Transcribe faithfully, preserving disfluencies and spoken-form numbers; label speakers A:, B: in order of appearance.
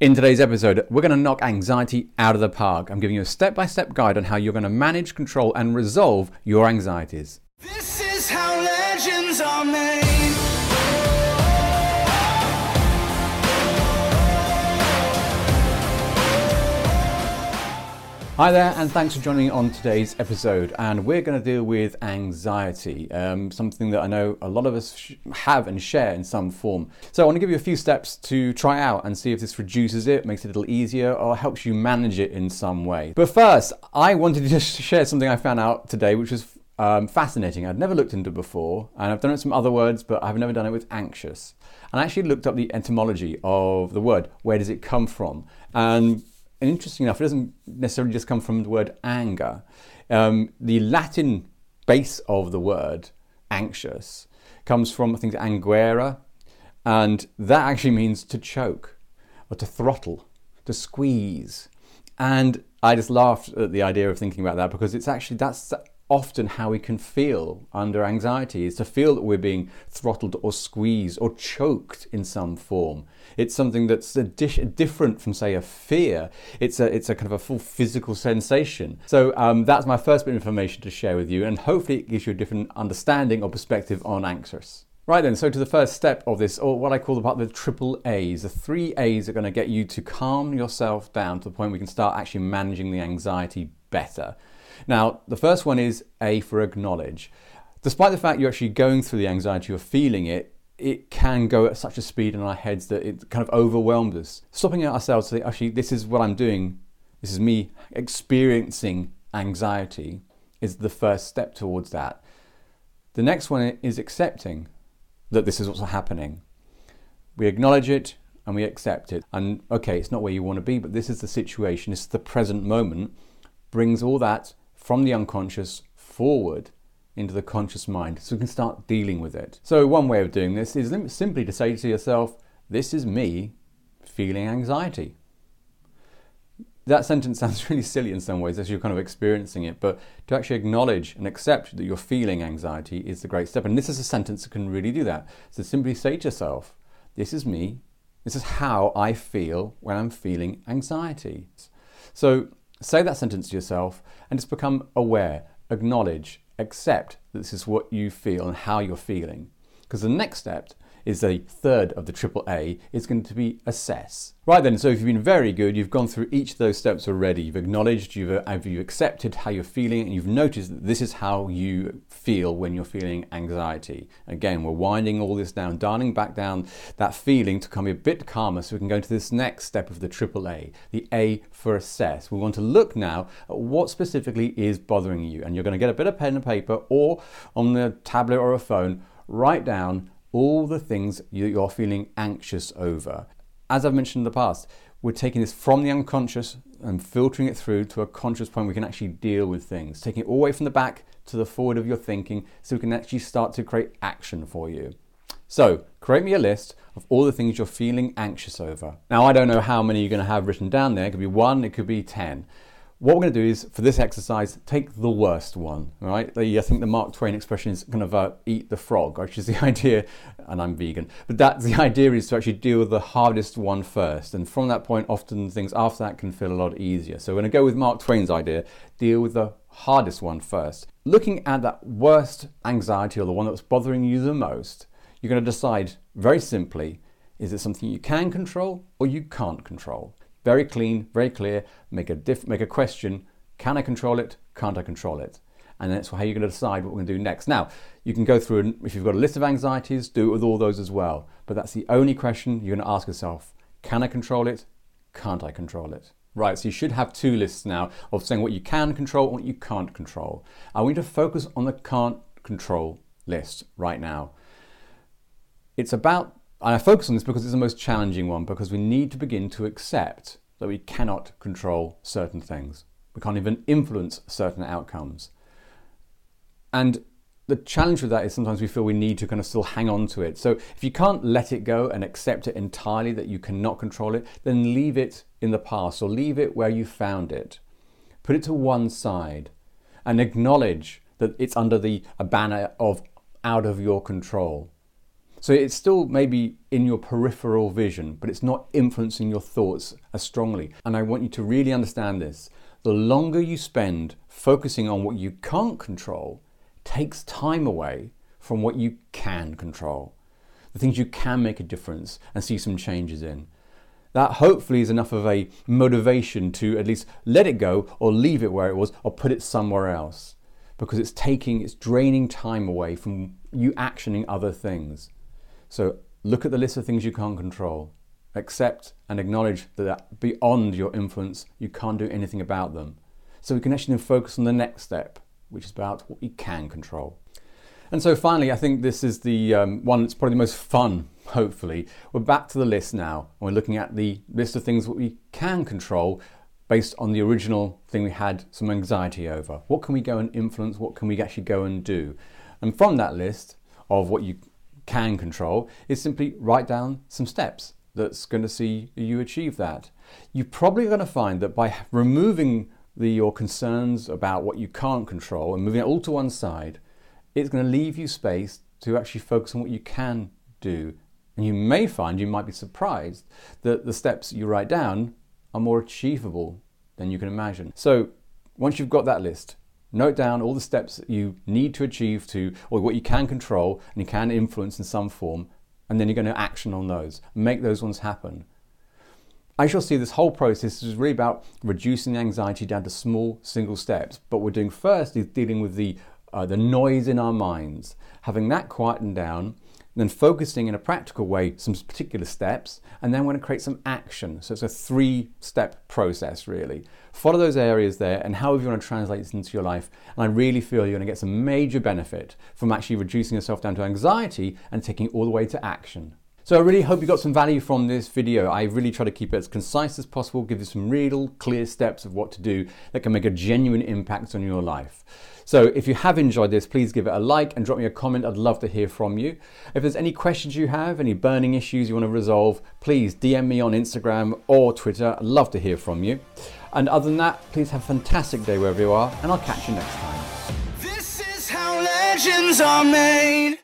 A: In today's episode, we're going to knock anxiety out of the park. I'm giving you a step-by-step guide on how you're going to manage, control, and resolve your anxieties.
B: This is how legends are made.
A: Hi there, and thanks for joining me on today's episode. And we're going to deal with anxiety, um, something that I know a lot of us sh- have and share in some form. So I want to give you a few steps to try out and see if this reduces it, makes it a little easier, or helps you manage it in some way. But first, I wanted to just share something I found out today, which was um, fascinating. I'd never looked into it before, and I've done it with some other words, but I've never done it with anxious. And I actually looked up the etymology of the word. Where does it come from? And And interesting enough, it doesn't necessarily just come from the word anger. Um, the Latin base of the word anxious comes from, I think, anguera, and that actually means to choke or to throttle, to squeeze. And I just laughed at the idea of thinking about that, because it's actually, that's often how we can feel under anxiety, is to feel that we're being throttled or squeezed or choked in some form. It's something that's a di- different from, say, a fear. It's a it's a kind of a full physical sensation. So um, that's my first bit of information to share with you, and hopefully it gives you a different understanding or perspective on anxious. Right then, so to the first step of this, or what I call the part of the triple A's. The three A's are going to get you to calm yourself down to the point where we can start actually managing the anxiety better. Now, the first one is A for acknowledge. Despite the fact you're actually going through the anxiety, you're feeling it, it can go at such a speed in our heads that it kind of overwhelms us. Stopping ourselves to say, actually, this is what I'm doing, this is me experiencing anxiety, is the first step towards that. The next one is accepting that this is what's happening. We acknowledge it and we accept it. And okay, it's not where you want to be, but this is the situation, this is the present moment. Brings all that from the unconscious forward into the conscious mind, so we can start dealing with it. So one way of doing this is simply to say to yourself, this is me feeling anxiety. That sentence sounds really silly in some ways as you're kind of experiencing it, but to actually acknowledge and accept that you're feeling anxiety is the great step. And this is a sentence that can really do that. So simply say to yourself, this is me, this is how I feel when I'm feeling anxiety. So say that sentence to yourself and just become aware, acknowledge, accept that this is what you feel and how you're feeling. Because the next step is the third of the triple A, is going to be assess. Right then, so if you've been very good, you've gone through each of those steps already. You've acknowledged, you've, have you accepted how you're feeling, and you've noticed that this is how you feel when you're feeling anxiety. Again, we're winding all this down, dialing back down that feeling to become a bit calmer so we can go to this next step of the triple A, the A for assess. We want to look now at what specifically is bothering you, and you're going to get a bit of pen and paper, or on the tablet or a phone, write down all the things you're feeling anxious over. As I've mentioned in the past, we're taking this from the unconscious and filtering it through to a conscious point where we can actually deal with things, taking it all the way from the back to the forward of your thinking so we can actually start to create action for you. So create me a list of all the things you're feeling anxious over. Now, I don't know how many you're going to have written down there. It could be one, it could be ten. What we're going to do is, for this exercise, take the worst one, right? I think the Mark Twain expression is kind of uh, eat the frog, which is the idea, and I'm vegan, but that's the idea, is to actually deal with the hardest one first. And from that point, often things after that can feel a lot easier. So we're going to go with Mark Twain's idea, deal with the hardest one first. Looking at that worst anxiety, or the one that's bothering you the most, you're going to decide very simply, is it something you can control or you can't control? Very clean, very clear, make a diff, make a question, can I control it, can't I control it? And that's how you're going to decide what we're going to do next. Now, you can go through, and if you've got a list of anxieties, do it with all those as well. But that's the only question you're going to ask yourself. Can I control it, can't I control it? Right, so you should have two lists now of saying what you can control and what you can't control. I want you to focus on the can't control list right now. It's about, and I focus on this because it's the most challenging one, because we need to begin to accept that we cannot control certain things. We can't even influence certain outcomes. And the challenge with that is sometimes we feel we need to kind of still hang on to it. So if you can't let it go and accept it entirely, that you cannot control it, then leave it in the past, or leave it where you found it. Put it to one side and acknowledge that it's under the a banner of out of your control. So it's still maybe in your peripheral vision, but it's not influencing your thoughts as strongly. And I want you to really understand this. The longer you spend focusing on what you can't control takes time away from what you can control. The things you can make a difference and see some changes in. That hopefully is enough of a motivation to at least let it go or leave it where it was or put it somewhere else. Because it's taking, it's draining time away from you actioning other things. So look at the list of things you can't control. Accept and acknowledge that beyond your influence, you can't do anything about them. So we can actually then focus on the next step, which is about what we can control. And so finally, I think this is the um, one that's probably the most fun, hopefully. We're back to the list now. And we're looking at the list of things that we can control based on the original thing we had some anxiety over. What can we go and influence? What can we actually go and do? And from that list of what you can control is simply write down some steps that's going to see you achieve that. You're probably going to find that by removing the, your concerns about what you can't control and moving it all to one side, it's going to leave you space to actually focus on what you can do. And you may find, you might be surprised, that the steps you write down are more achievable than you can imagine. So once you've got that list, note down all the steps that you need to achieve to, or what you can control and you can influence in some form, and then you're going to action on those, make those ones happen. I shall see this whole process is really about reducing the anxiety down to small single steps. But what we're doing first is dealing with the, uh, the noise in our minds, having that quietened down, then focusing in a practical way some particular steps, and then we're going to create some action. So it's a three-step process, really. Follow those areas there, and however you want to translate this into your life. And I really feel you're going to get some major benefit from actually reducing yourself down to anxiety and taking it all the way to action. So I really hope you got some value from this video. I really try to keep it as concise as possible, give you some real clear steps of what to do that can make a genuine impact on your life. So if you have enjoyed this, please give it a like and drop me a comment. I'd love to hear from you. If there's any questions you have, any burning issues you want to resolve, please D M me on Instagram or Twitter. I'd love to hear from you. And other than that, please have a fantastic day wherever you are, and I'll catch you next time.
B: This is how legends are made.